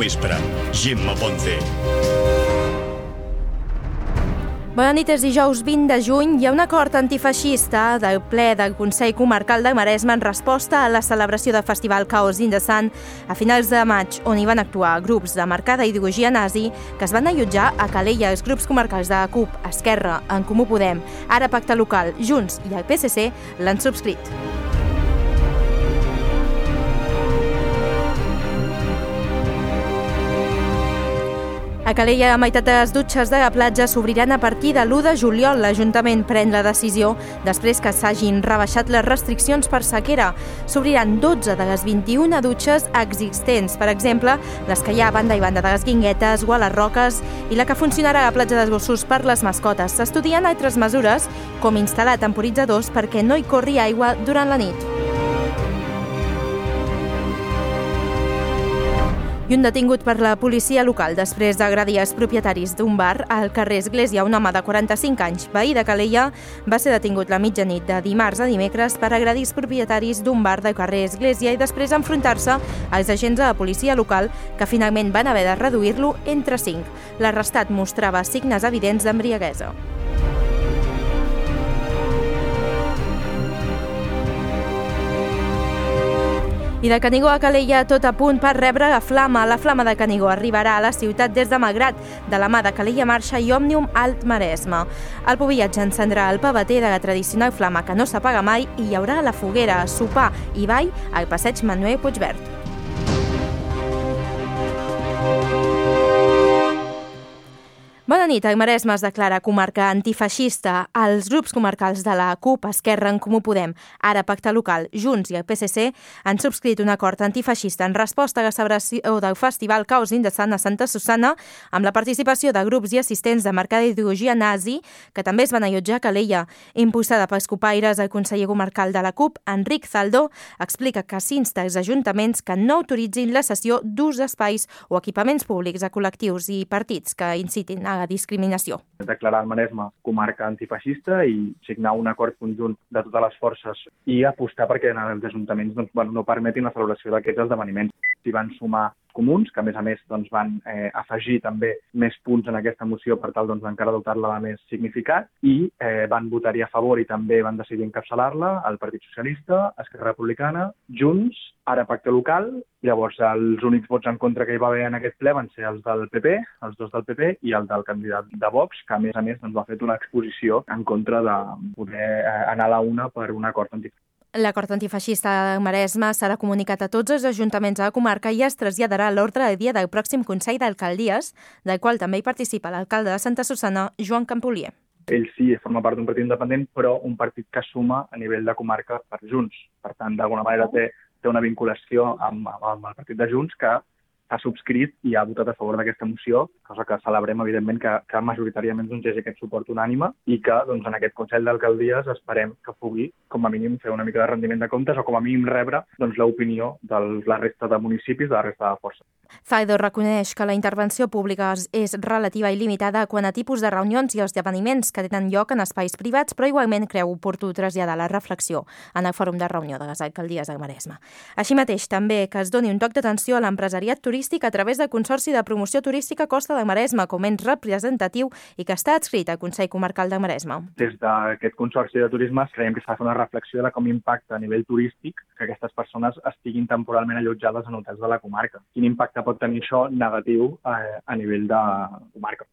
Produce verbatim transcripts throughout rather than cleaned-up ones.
vespre. Gemma Ponce. Bona nit, és dijous vint de juny. Hi ha un acord antifeixista del ple del Consell Comarcal del Maresme en resposta a la celebració del Festival Chaos in the Sun a finals de maig, on hi van actuar grups de marcada ideologia nazi que es van allotjar a Calella. Els grups comarcals de la CUP, Esquerra, En Comú Podem, Ara Pacte Local, Junts i el P S C l'han subscrit. A Calella, la meitat de les dutxes de la platja s'obriran a partir de l'u de juliol. L'Ajuntament pren la decisió després que s'hagin rebaixat les restriccions per sequera. S'obriran dotze de les vint-i-una dutxes existents, per exemple, les que hi ha a banda i banda de les Guinguetes o a les Roques i la que funcionarà a la platja dels Gossos per les mascotes. S'estudien altres mesures, com instal·lar temporitzadors perquè no hi corri aigua durant la nit. I un detingut per la policia local després d'agredir els propietaris d'un bar al carrer Església. Un home de quaranta-cinc anys, veí de Calella, va ser detingut la mitjanit de dimarts a dimecres per agredir els propietaris d'un bar del carrer Església i després enfrontar-se als agents de la policia local que finalment van haver de reduir-lo entre cinc. L'arrestat mostrava signes evidents d'embriaguesa. I de Canigó a Calella, tot a punt per rebre la Flama. La Flama de Canigó arribarà a la ciutat des de Malgrat, de la mà de Calella Marxa i Òmnium Alt Maresme. El pobillatge encendrà el pavater de la tradicional flama que no s'apaga mai i hi haurà la foguera, sopar i ball al passeig Manuel Puigverd. Bona nit. El Maresme es declara comarca antifeixista. Els grups comarcals de la CUP, Esquerra, En Comú Podem, Ara Pacte Local, Junts i el P S C han subscrit un acord antifeixista en resposta a la celebració del Festival Chaos in the Sun a Santa Susanna, amb la participació de grups i assistents de marcada ideologia nazi, que també es van allotjar a Calella. Impulsada pels copaires, el conseller comarcal de la CUP, Enric Zaldó, explica que s'insta als ajuntaments que no autoritzin la cessió d'ús d'espais o equipaments públics a col·lectius i partits que incitin a la discriminació. Declarar el Maresme comarca antifeixista i signar un acord conjunt de totes les forces i apostar perquè els ajuntaments doncs, bueno, no permetin la celebració d'aquests esdeveniments. S'hi van sumar comuns, que a més a més doncs, van eh, afegir també més punts en aquesta moció per tal doncs, encara dotar-la de més significat i eh, van votar-hi a favor i també van decidir encapçalar-la el Partit Socialista, Esquerra Republicana, Junts, Ara Pacte Local. Llavors els únics vots en contra que hi va haver en aquest ple van ser els del P P, els dos del P P i el del candidat de Vox, que a més a més doncs, va fer una exposició en contra de poder eh, anar a la una per un acord antifeixista. L'acord antifeixista del Maresme serà comunicat a tots els ajuntaments de la comarca i es traslladarà a l'ordre del dia del pròxim Consell d'Alcaldies, del qual també hi participa l'alcalde de Santa Susanna, Joan Campolier. Ell sí forma part d'un partit independent, però un partit que suma a nivell de comarca per Junts. Per tant, d'alguna manera té, té una vinculació amb, amb el partit de Junts que ha subscrit i ha votat a favor d'aquesta moció, cosa que celebrem, evidentment, que, que majoritàriament doncs, hi hagi aquest suport unànime i que doncs, en aquest Consell d'Alcaldies esperem que pugui, com a mínim, fer una mica de rendiment de comptes o com a mínim rebre doncs, l'opinió de la resta de municipis, de la resta de forces. Zaldó reconeix que la intervenció pública és relativa i limitada quant a tipus de reunions i esdeveniments que tenen lloc en espais privats, però igualment creu oportú traslladar la reflexió en el fòrum de reunió de les alcaldies del Maresme. Així mateix, també que es doni un toc d'atenció a l'empresariat turístic a través del Consorci de Promoció Turística Costa del Maresme com ens representatiu i que està adscrit al Consell Comarcal del Maresme. Des d'aquest Consorci de Turisme creiem que s'ha de fer una reflexió de com impacta a nivell turístic que aquestes persones estiguin temporalment allotjades en hotels de la comarca. Quin impacte pot tenir això negatiu a, a nivell de comarca.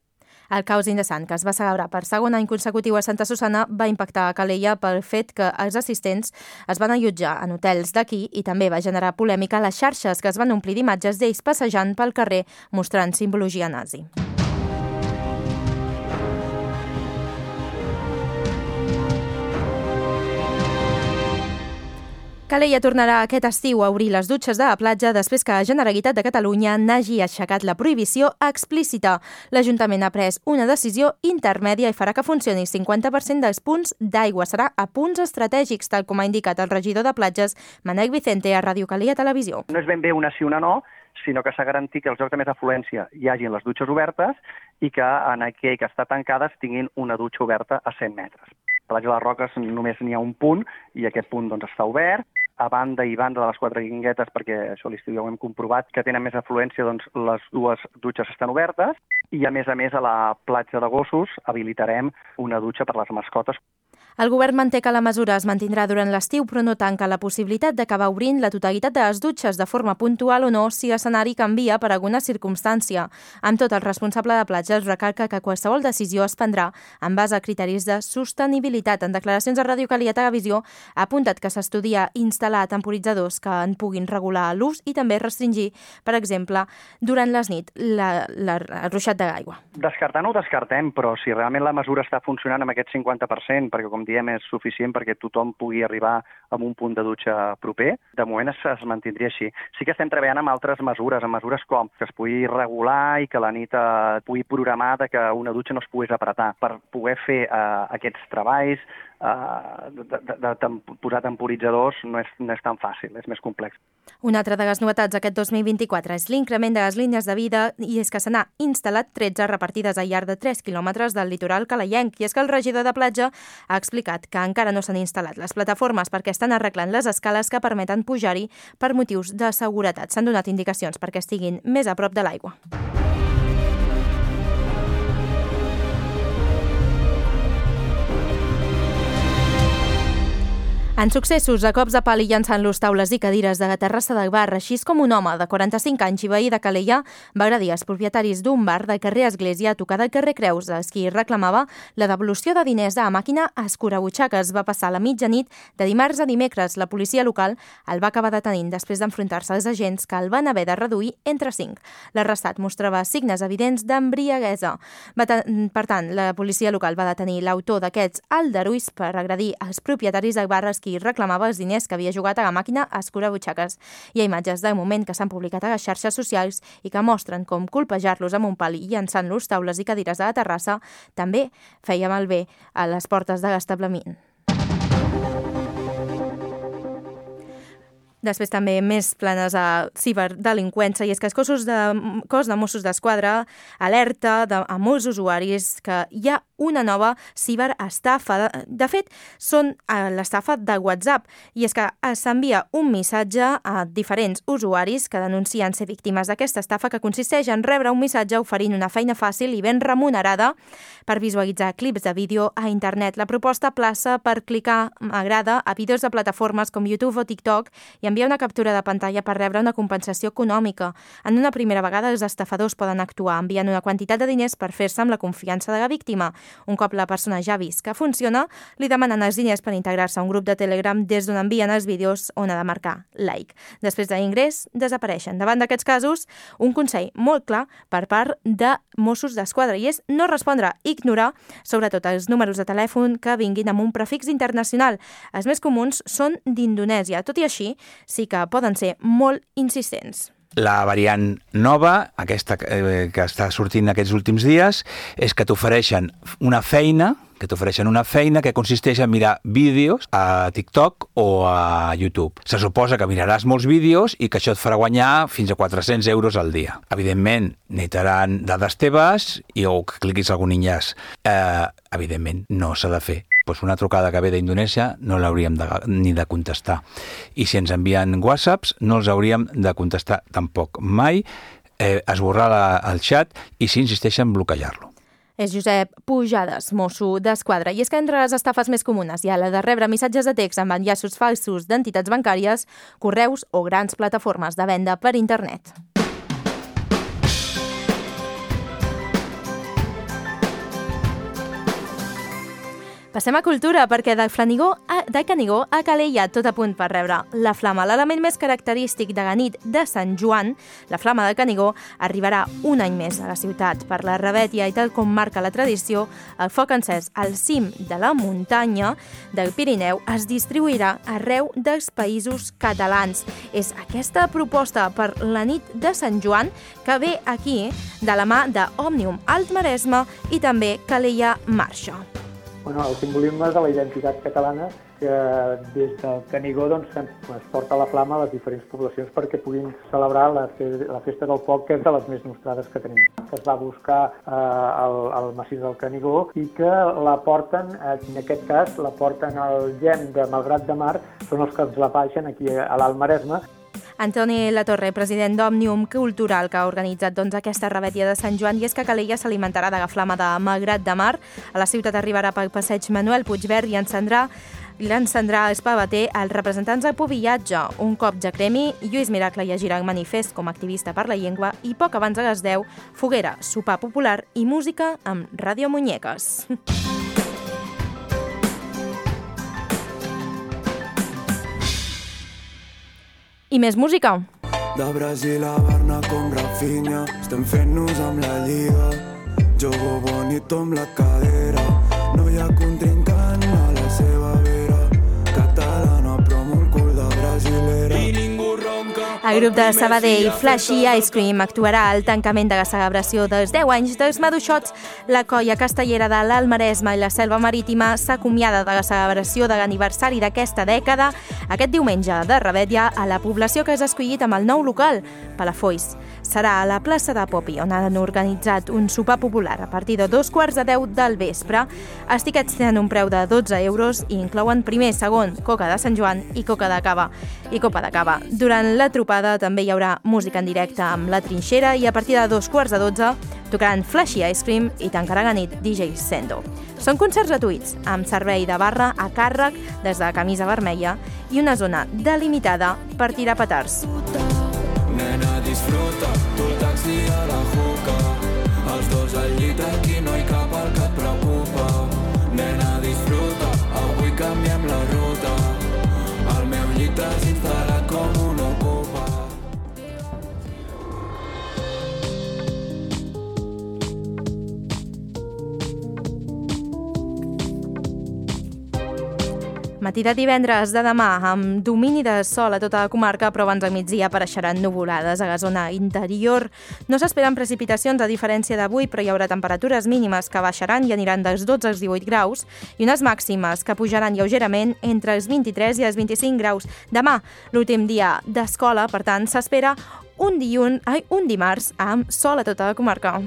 El Chaos in the Sun, que es va celebrar per segon any consecutiu a Santa Susanna, va impactar a Calella pel fet que els assistents es van allotjar en hotels d'aquí i també va generar polèmica a les xarxes, que es van omplir d'imatges d'ells passejant pel carrer mostrant simbologia nazi. Calella tornarà aquest estiu a obrir les dutxes de la platja després que la Generalitat de Catalunya n'hagi aixecat la prohibició explícita. L'Ajuntament ha pres una decisió intermèdia i farà que funcioni el cinquanta per cent dels punts d'aigua. Serà a punts estratègics, tal com ha indicat el regidor de platges, Manel Vicente, a Ràdio Calella Televisió. No és ben bé una sí o una no, sinó que s'ha garantit que els llocs de més afluència hi hagin les dutxes obertes i que en aquell que està tancades tinguin una dutxa oberta a cent metres. A la platja de les Roques només n'hi ha un punt i aquest punt doncs, està obert. a banda i banda de les quatre guinguetes, perquè això a l'estiu ja ho hem comprovat, que tenen més afluència, doncs les dues dutxes estan obertes, i a més a més a la platja de gossos habilitarem una dutxa per les mascotes. El govern manté que la mesura es mantindrà durant l'estiu, però no tanca la possibilitat d'acabar obrint la totalitat de les dutxes de forma puntual o no si l'escenari canvia per alguna circumstància. Amb tot, el responsable de platges recalca que qualsevol decisió es prendrà en base a criteris de sostenibilitat. En declaracions a Ràdio Calia Televisió ha apuntat que s'estudia instal·lar temporitzadors que en puguin regular l'ús i també restringir, per exemple, durant les nits, la, la, el ruixat de l'aigua. Descartar no ho descartem, però si realment la mesura està funcionant amb aquest cinquanta per cent, perquè com diem és suficient perquè tothom pugui arribar a un punt de dutxa proper, de moment es, es mantindria així. Sí que estem treballant amb altres mesures, amb mesures com que es pugui regular i que la nit eh, pugui programar de que una dutxa no es pogués apretar. Per poder fer eh, aquests treballs, eh, de, de, de, de posar temporitzadors no és, no és tan fàcil, és més complex. Una altra de les novetats aquest dos mil vint-i-quatre és l'increment de les línies de vida i és que se n'ha instal·lat tretze repartides al llarg de tres quilòmetres del litoral calaienc. I és que el regidor de platja ha explicat que encara no s'han instal·lat les plataformes perquè estan arreglant les escales que permeten pujar-hi per motius de seguretat. S'han donat indicacions perquè estiguin més a prop de l'aigua. En successos, a cops de pal i llançant-los taules i cadires de la terrassa del bar, així com un home de quaranta-cinc anys i veí de Calella va agredir els propietaris d'un bar del carrer Església a tocar del carrer Creus, als qui reclamava la devolució de diners de la màquina escurabutxaques. Va passar la mitjanit de dimarts a dimecres. La policia local el va acabar detenint després d'enfrontar-se als agents que el van haver de reduir entre cinc. L'arrestat mostrava signes evidents d'embriaguesa. Per tant, la policia local va detenir l'autor d'aquests aldarulls per agredir els propietaris del bar qui reclamava els diners que havia jugat a la màquina escurabutxaques. Hi ha imatges del moment que s'han publicat a les xarxes socials i que mostren com colpejar-los amb un pal i llançant-los taules i cadires de la terrassa també feia malbé a les portes de l'establiment. Després també més planes a ciberdelinqüència i és que el cos de, cos de Mossos d'Esquadra alerta de, a molts usuaris que hi ha una nova ciberestafa. De fet, són l'estafa de WhatsApp i és que s'envia un missatge a diferents usuaris que denuncien ser víctimes d'aquesta estafa que consisteix en rebre un missatge oferint una feina fàcil i ben remunerada per visualitzar clips de vídeo a internet. La proposta plaça per clicar m'agrada a vídeos de plataformes com YouTube o TikTok i enviar una captura de pantalla per rebre una compensació econòmica. En una primera vegada, els estafadors poden actuar enviant una quantitat de diners per fer-se amb la confiança de la víctima. Un cop la persona ja ha vist que funciona, li demanen els diners per integrar-se a un grup de Telegram des d'on envien els vídeos on ha de marcar like. Després de l'ingrés, desapareixen. Davant d'aquests casos, un consell molt clar per part de Mossos d'Esquadra i és no respondre, ignorar, sobretot els números de telèfon que vinguin amb un prefix internacional. Els més comuns són d'Indonèsia. Tot i així, sí que poden ser molt insistents. La variant nova, aquesta eh, que està sortint aquests últims dies, és que t'ofereixen una feina, que t'ofereixen una feina que consisteix en mirar vídeos a TikTok o a YouTube. Se suposa que miraràs molts vídeos i que això et farà guanyar fins a quatre-cents euros al dia. Evidentment, necessitaran dades teves i o que cliquis algun enllaç. Eh, evidentment, no s'ha de fer. Pues una trucada que ve d'Indonèsia no l'hauríem de, ni de contestar. I si ens envien whatsapps, no els hauríem de contestar tampoc mai, eh, esborrar la, el xat i si insisteixen, bloquejar-lo. És Josep Pujades, mosso d'Esquadra. I és que entre les estafes més comunes hi ha la de rebre missatges de text amb enllaços falsos d'entitats bancàries, correus o grans plataformes de venda per internet. Passem a cultura, perquè del Canigó a, del Canigó a Calella tot a punt per rebre la flama. L'element més característic de la nit de Sant Joan, la flama del Canigó, arribarà un any més a la ciutat. Per la rebètia i tal com marca la tradició, el foc encès al cim de la muntanya del Pirineu es distribuirà arreu dels països catalans. És aquesta proposta per la nit de Sant Joan que ve aquí de la mà d'Òmnium Alt Maresme i també Calella Marxa. Bueno, el simbolisme de la identitat catalana que des del Canigó doncs, es porta la flama a les diferents poblacions perquè puguin celebrar la, fe la Festa del Foc, que és de les més nostrades que tenim, que es va buscar eh, al, al massís del Canigó i que la porten, en aquest cas, la porten al Gem de Malgrat de Mar, són els que ens la baixen aquí a l'Alt Maresme. Antoni Latorre, president d'Òmnium Cultural, que ha organitzat doncs, aquesta revetlla de Sant Joan, i és que Calella s'alimentarà de la flama de Malgrat de Mar. A la ciutat arribarà pel passeig Manuel Puigverd i encendrà l'encendrà Espavater els representants de Pubillatge. Un cop ja cremi, Lluís Miracle llegirà el manifest com a activista per la llengua i poc abans de les deu, foguera, sopar popular i música amb Ràdio Muñeques. I més música. De Brasil a Barna com Rafinha, estem fent-nos amb la lliga. Jogo bonito amb la cadera, no hi ha contrincant a la seva vera. Catalana però amb un cul de brasilera. I ningú ronca. El grup de Sabadell, Flashy Ice Cream, actuarà al tancament de la celebració dels deu anys dels Maduixots. La colla castellera de l'Alt Maresme i la Selva Marítima s'acomiada de la celebració de l'aniversari d'aquesta dècada aquest diumenge de revetlla a la població que és escollit amb el nou local, Palafolls. Serà a la plaça de Popi, on han organitzat un sopar popular a partir de dos quarts de deu del vespre. Els tiquets tenen un preu de dotze euros i inclouen primer, segon, coca de Sant Joan i coca de cava i copa de cava. Durant la tropada també hi haurà música en directe amb La Trinxera i a partir de dos quarts de dotze tocaran Flashy Ice Cream i tancarà la nit D J Sendo. Són concerts gratuïts, amb servei de barra a càrrec des de la camisa vermella i una zona delimitada per tirar petards. Nena, disfruta, tu el taxi a la juca. Els dos al llit, aquí no hi cap el que et preocupa. Nena, disfruta, avui canviem la ruta. El meu llit t'has instal·lat com un ocupa. Matí de divendres de demà, amb domini de sol a tota la comarca, però abans del migdia apareixeran nuvolades a la zona interior. No s'esperen precipitacions a diferència d'avui, però hi haurà temperatures mínimes que baixaran i aniran dels dotze als divuit graus i unes màximes que pujaran lleugerament entre els vint-i-tres i els vint-i-cinc graus. Demà, l'últim dia d'escola, per tant, s'espera un, dilluns, ai, un dimarts amb sol a tota la comarca.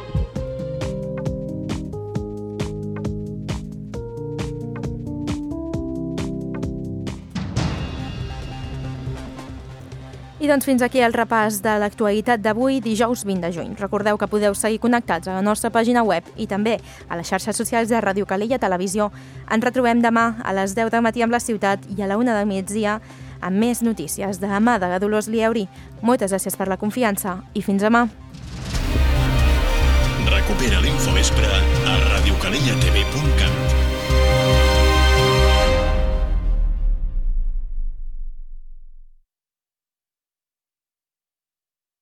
I doncs fins aquí el repàs de l'actualitat d'avui, dijous vint de juny. Recordeu que podeu seguir connectats a la nostra pàgina web i també a les xarxes socials de Ràdio Calella Televisió. Ens retrobem demà a les deu del matí amb La Ciutat i a la una del migdia amb més notícies de la mà de la Dolors Lieuri. Moltes gràcies per la confiança i fins demà. Recupera l'Infovespre a radiocalellatv punt cat.